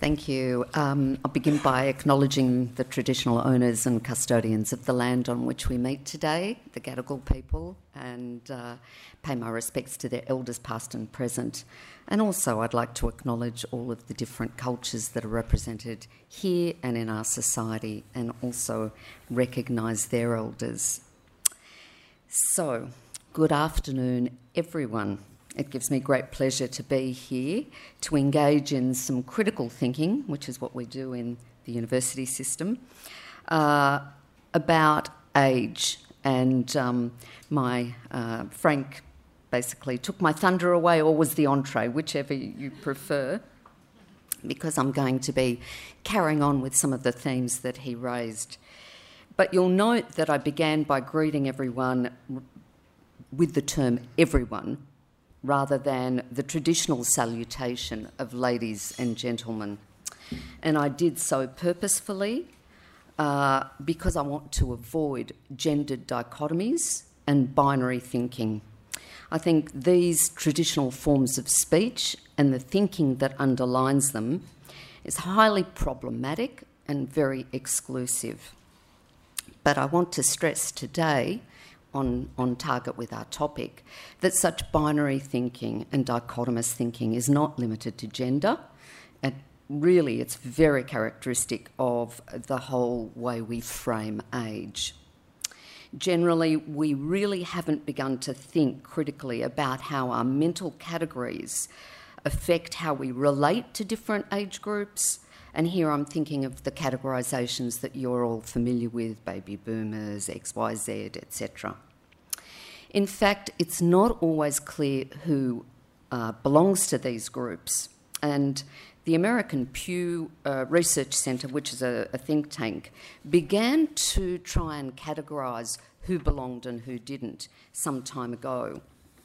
Thank you. I'll begin by acknowledging the traditional owners and custodians of the land on which we meet today, the Gadigal people, and pay my respects to their elders past and present. And also I'd like to acknowledge all of the different cultures that are represented here and in our society, and also recognise their elders. So, good afternoon, everyone. It gives me great pleasure to be here to engage in some critical thinking, which is what we do in the university system, about age. And Frank basically took my thunder away, or was the entree, whichever you prefer, because I'm going to be carrying on with some of the themes that he raised. But you'll note that I began by greeting everyone with the term everyone, rather than the traditional salutation of ladies and gentlemen. And I did so purposefully because I want to avoid gendered dichotomies and binary thinking. I think these traditional forms of speech and the thinking that underlines them is highly problematic and very exclusive. But I want to stress today, on target with our topic, that such binary thinking and dichotomous thinking is not limited to gender, and really it's very characteristic of the whole way we frame age. Generally, we really haven't begun to think critically about how our mental categories affect how we relate to different age groups. And here I'm thinking of the categorisations that you're all familiar with, baby boomers, XYZ, etc. In fact, it's not always clear who belongs to these groups. And the American Pew Research Centre, which is a think tank, began to try and categorise who belonged and who didn't some time ago.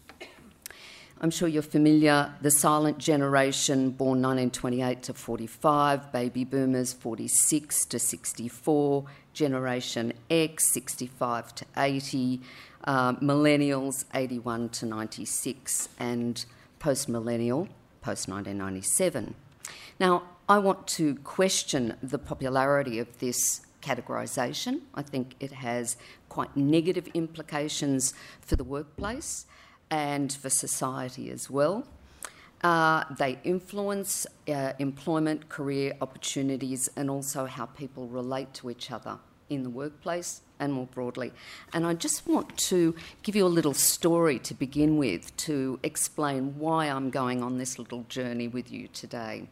I'm sure you're familiar, the silent generation born 1928 to 45, baby boomers 46 to 64, Generation X 65 to 80, millennials 81 to 96, and post-millennial, post-1997. Now, I want to question the popularity of this categorisation. I think it has quite negative implications for the workplace and for society as well. They influence employment, career opportunities, and also how people relate to each other in the workplace and more broadly. And I just want to give you a little story to begin with to explain why I'm going on this little journey with you today.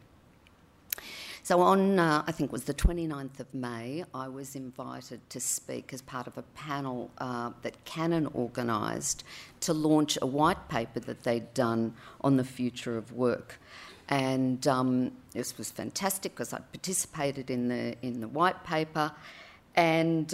So on, I think it was the 29th of May, I was invited to speak as part of a panel that Canon organised to launch a white paper that they'd done on the future of work. And this was fantastic because I participated in the white paper, and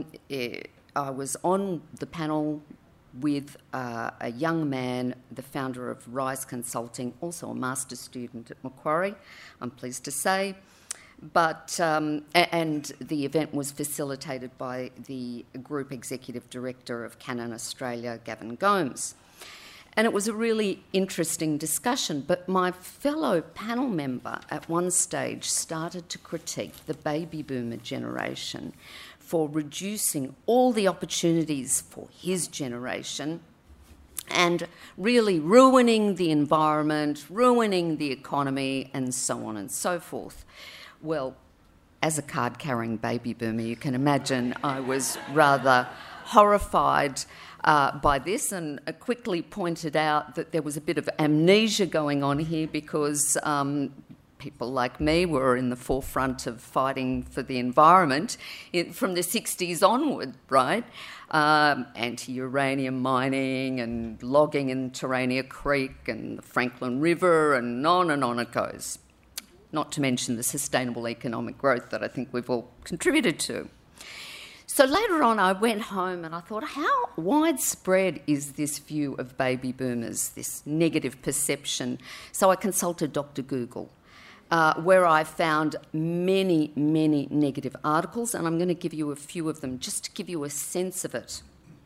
I was on the panel with a young man, the founder of Rise Consulting, also a master's student at Macquarie, I'm pleased to say. But and the event was facilitated by the Group Executive Director of Canon Australia, Gavin Gomes. And it was a really interesting discussion, but my fellow panel member at one stage started to critique the baby boomer generation for reducing all the opportunities for his generation and really ruining the environment, ruining the economy, and so on and so forth. Well, as a card-carrying baby boomer, you can imagine I was rather horrified by this, and quickly pointed out that there was a bit of amnesia going on here because people like me were in the forefront of fighting for the environment from the 60s onward, right? Anti-uranium mining and logging in Terania Creek and the Franklin River, and on it goes. Not to mention the sustainable economic growth that I think we've all contributed to. So later on I went home and I thought, how widespread is this view of baby boomers, this negative perception? So I consulted Dr. Google, where I found many, many negative articles, and I'm going to give you a few of them just to give you a sense of it.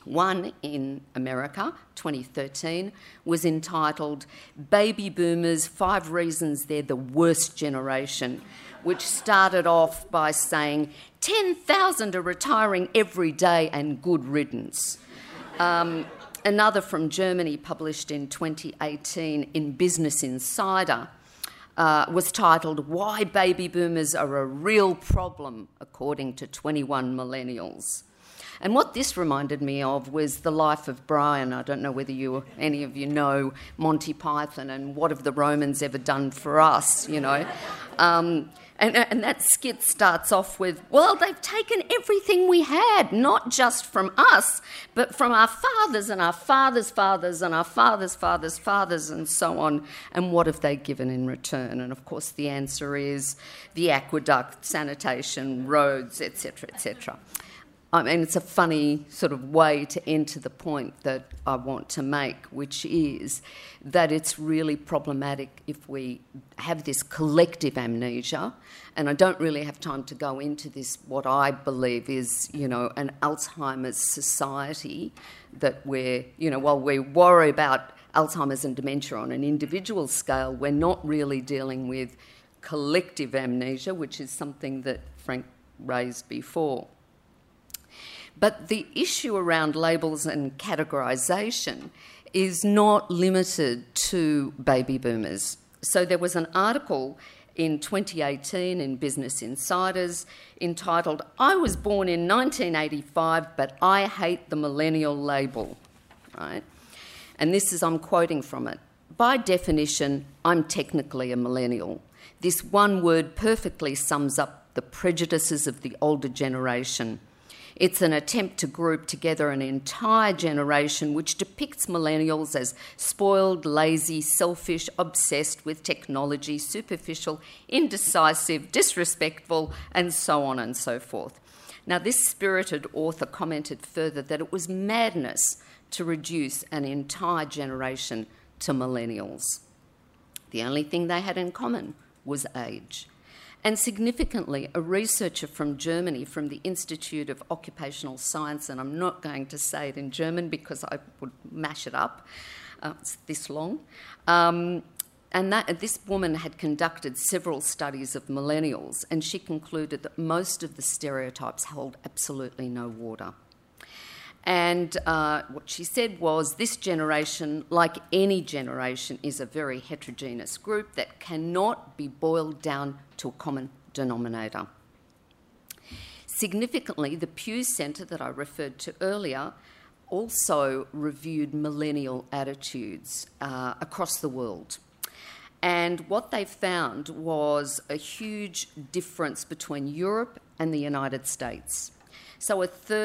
One in America, 2013, was entitled Baby Boomers, 5 Reasons They're the Worst Generation, which started off by saying 10,000 are retiring every day and good riddance. Another from Germany, published in 2018 in Business Insider, was titled Why Baby Boomers Are a Real Problem, according to 21 Millennials. And what this reminded me of was The Life of Brian. I don't know whether any of you know Monty Python and What Have the Romans Ever Done for Us, you know. And that skit starts off with, well, they've taken everything we had, not just from us, but from our fathers and our fathers' fathers and our fathers' fathers' fathers and so on. And what have they given in return? And, of course, the answer is the aqueduct, sanitation, roads, etc., etc. I mean, it's a funny sort of way to enter the point that I want to make, which is that it's really problematic if we have this collective amnesia, and I don't really have time to go into this, what I believe is, you know, an Alzheimer's society that we're, you know, while we worry about Alzheimer's and dementia on an individual scale, we're not really dealing with collective amnesia, which is something that Frank raised before. But the issue around labels and categorisation is not limited to baby boomers. So there was an article in 2018 in Business Insiders entitled, I was born in 1985, but I hate the millennial label, right? And this is, I'm quoting from it. By definition, I'm technically a millennial. This one word perfectly sums up the prejudices of the older generation. It's an attempt to group together an entire generation which depicts millennials as spoiled, lazy, selfish, obsessed with technology, superficial, indecisive, disrespectful, and so on and so forth. Now, this spirited author commented further that it was madness to reduce an entire generation to millennials. The only thing they had in common was age. And significantly, a researcher from Germany, from the Institute of Occupational Science, and I'm not going to say it in German because I would mash it up, it's this long, and this woman had conducted several studies of millennials, and she concluded that most of the stereotypes hold absolutely no water. And what she said was, this generation, like any generation, is a very heterogeneous group that cannot be boiled down to a common denominator. Significantly, the Pew Centre that I referred to earlier also reviewed millennial attitudes across the world. And what they found was a huge difference between Europe and the United States. So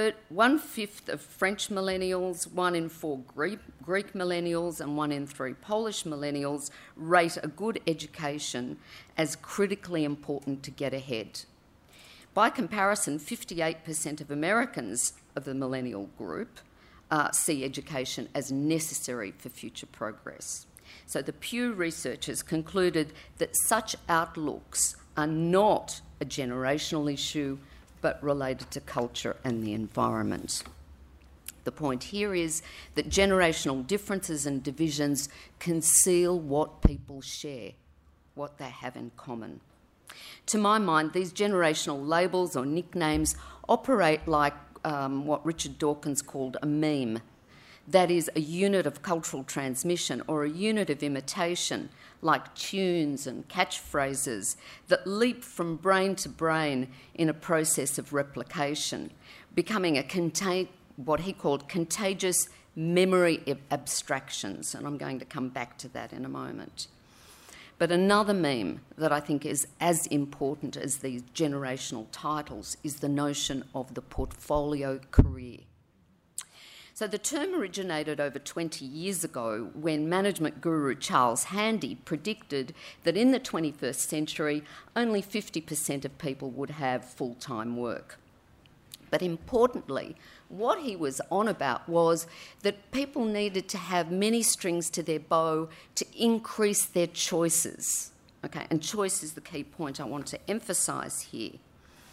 1/5 of French millennials, 1 in 4 Greek millennials, and 1 in 3 Polish millennials rate a good education as critically important to get ahead. By comparison, 58% of Americans of the millennial group see education as necessary for future progress. So the Pew researchers concluded that such outlooks are not a generational issue, but related to culture and the environment. The point here is that generational differences and divisions conceal what people share, what they have in common. To my mind, these generational labels or nicknames operate like what Richard Dawkins called a meme. That is, a unit of cultural transmission or a unit of imitation, like tunes and catchphrases that leap from brain to brain in a process of replication, becoming what he called contagious memory abstractions, and I'm going to come back to that in a moment. But another meme that I think is as important as these generational titles is the notion of the portfolio career. So the term originated over 20 years ago when management guru Charles Handy predicted that in the 21st century, only 50% of people would have full-time work. But importantly, what he was on about was that people needed to have many strings to their bow to increase their choices. Okay, and choice is the key point I want to emphasise here.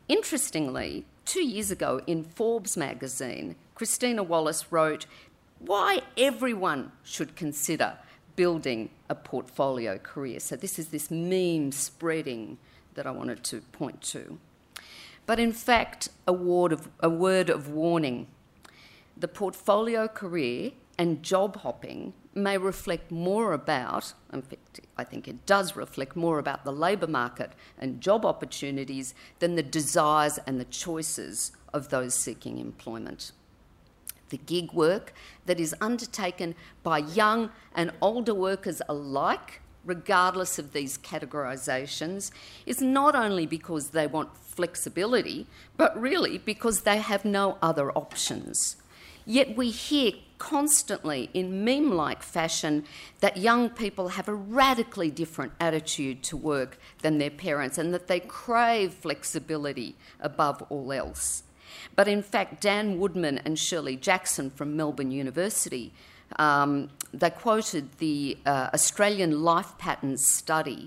Interestingly, 2 years ago in Forbes magazine, Christina Wallace wrote why everyone should consider building a portfolio career. So this is this meme spreading that I wanted to point to. But in fact, a word of warning. The portfolio career and job hopping may reflect more about, in fact, I think it does reflect more about the labour market and job opportunities than the desires and the choices of those seeking employment. The gig work that is undertaken by young and older workers alike, regardless of these categorisations, is not only because they want flexibility, but really because they have no other options. Yet we hear constantly in meme-like fashion that young people have a radically different attitude to work than their parents and that they crave flexibility above all else. But in fact, Dan Woodman and Shirley Jackson from Melbourne University, they quoted the Australian Life Patterns study,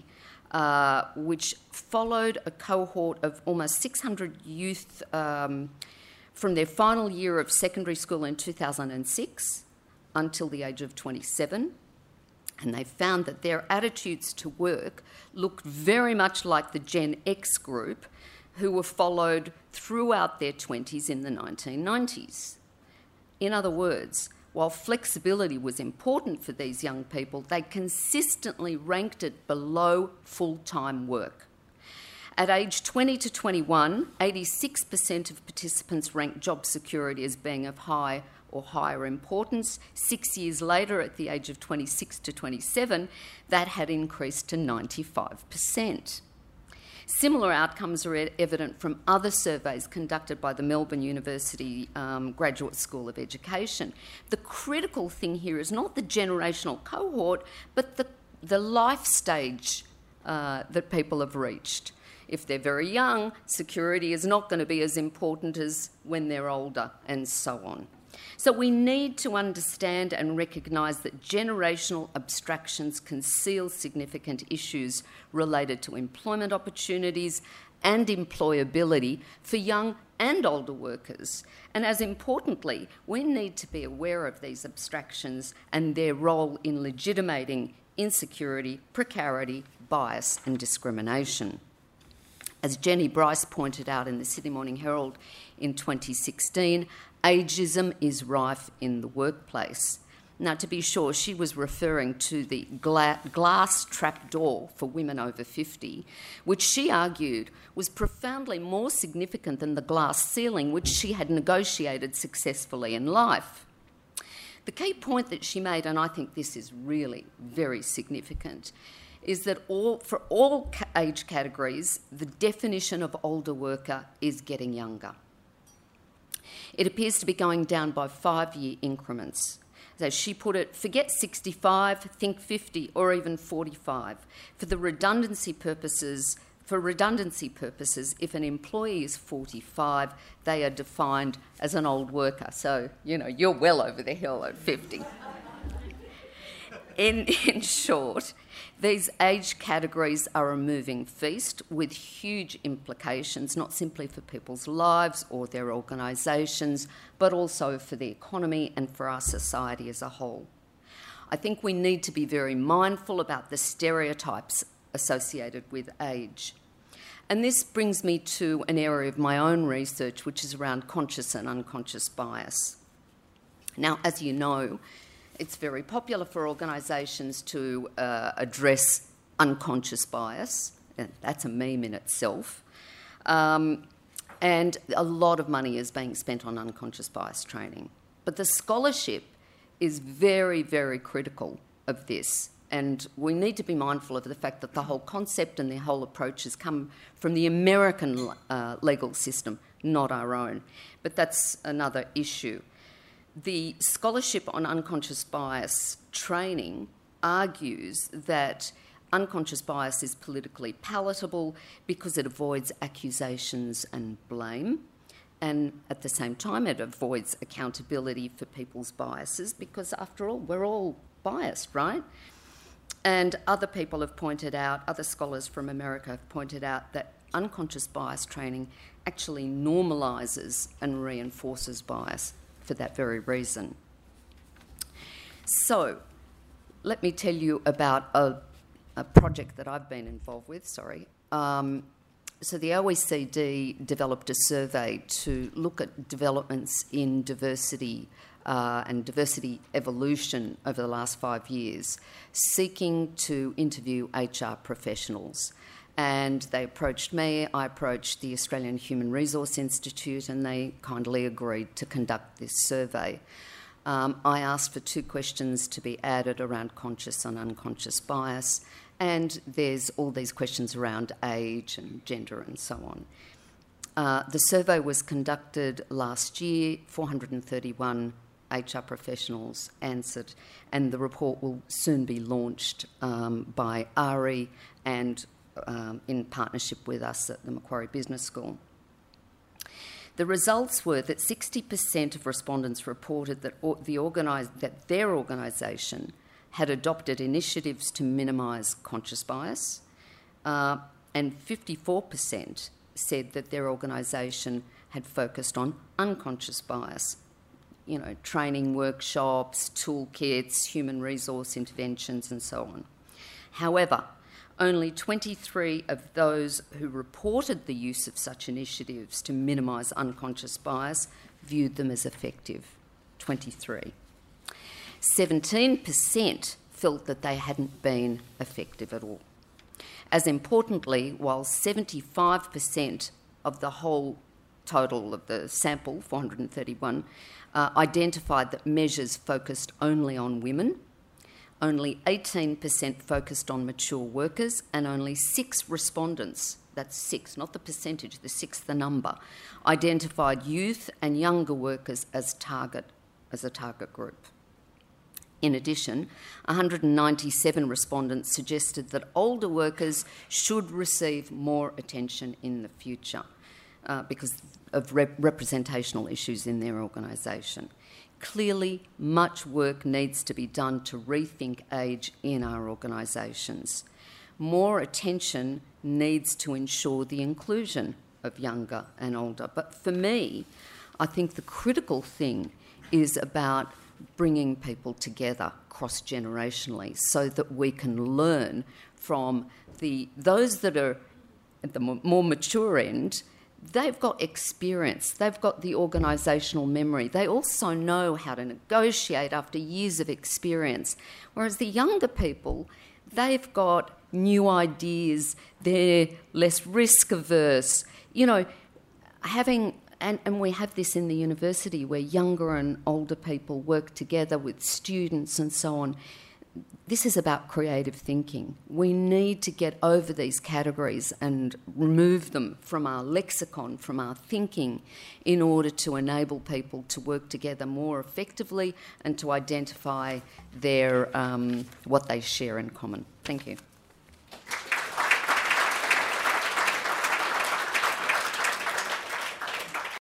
which followed a cohort of almost 600 youth from their final year of secondary school in 2006 until the age of 27, and they found that their attitudes to work looked very much like the Gen X group who were followed throughout their 20s in the 1990s. In other words, while flexibility was important for these young people, they consistently ranked it below full-time work. At age 20 to 21, 86% of participants ranked job security as being of high or higher importance. 6 years later, at the age of 26 to 27, that had increased to 95%. Similar outcomes are evident from other surveys conducted by the Melbourne University Graduate School of Education. The critical thing here is not the generational cohort, but the life stage that people have reached. If they're very young, security is not going to be as important as when they're older, and so on. So we need to understand and recognise that generational abstractions conceal significant issues related to employment opportunities and employability for young and older workers. And as importantly, we need to be aware of these abstractions and their role in legitimating insecurity, precarity, bias and discrimination. As Jenny Bryce pointed out in the Sydney Morning Herald in 2016, ageism is rife in the workplace. Now, to be sure, she was referring to the glass trapdoor for women over 50, which she argued was profoundly more significant than the glass ceiling, which she had negotiated successfully in life. The key point that she made, and I think this is really very significant, is that for all age categories, the definition of older worker is getting younger. It appears to be going down by 5-year increments. As she put it, forget 65, think 50 or even 45. For redundancy purposes, if an employee is 45, they are defined as an old worker. So, you're well over the hill at 50. In short, these age categories are a moving feast with huge implications, not simply for people's lives or their organisations, but also for the economy and for our society as a whole. I think we need to be very mindful about the stereotypes associated with age. And this brings me to an area of my own research, which is around conscious and unconscious bias. Now, as you know, it's very popular for organisations to address unconscious bias. That's a meme in itself. And a lot of money is being spent on unconscious bias training. But the scholarship is very, very critical of this. And we need to be mindful of the fact that the whole concept and the whole approach has come from the American legal system, not our own. But that's another issue. The scholarship on unconscious bias training argues that unconscious bias is politically palatable because it avoids accusations and blame, and at the same time it avoids accountability for people's biases because, after all, we're all biased, right? And other people have pointed out, other scholars from America have pointed out that unconscious bias training actually normalises and reinforces bias for that very reason. So, let me tell you about a project that I've been involved with, So the OECD developed a survey to look at developments in diversity and diversity evolution over the last 5 years, seeking to interview HR professionals. And they approached me, I approached the Australian Human Resource Institute, and they kindly agreed to conduct this survey. I asked for 2 questions to be added around conscious and unconscious bias, and there's all these questions around age and gender and so on. The survey was conducted last year, 431 HR professionals answered, and the report will soon be launched by ARI and in partnership with us at the Macquarie Business School. The results were that 60% of respondents reported that their organisation had adopted initiatives to minimise conscious bias, and 54% said that their organisation had focused on unconscious bias, training workshops, toolkits, human resource interventions and so on. However, only 23 of those who reported the use of such initiatives to minimise unconscious bias viewed them as effective. 23. 17% felt that they hadn't been effective at all. As importantly, while 75% of the whole total of the sample, 431, identified that measures focused only on women, only 18% focused on mature workers, and only 6 respondents, that's 6, not the percentage, the 6, the number, identified youth and younger workers as a target group. In addition, 197 respondents suggested that older workers should receive more attention in the future because of representational issues in their organisation. Clearly, much work needs to be done to rethink age in our organisations. More attention needs to ensure the inclusion of younger and older. But for me, I think the critical thing is about bringing people together cross-generationally so that we can learn from those that are at the more mature end. They've got experience, they've got the organisational memory, they also know how to negotiate after years of experience, whereas the younger people, they've got new ideas, they're less risk averse. And we have this in the university where younger and older people work together with students and so on. This is about creative thinking. We need to get over these categories and remove them from our lexicon, from our thinking, in order to enable people to work together more effectively and to identify what they share in common. Thank you.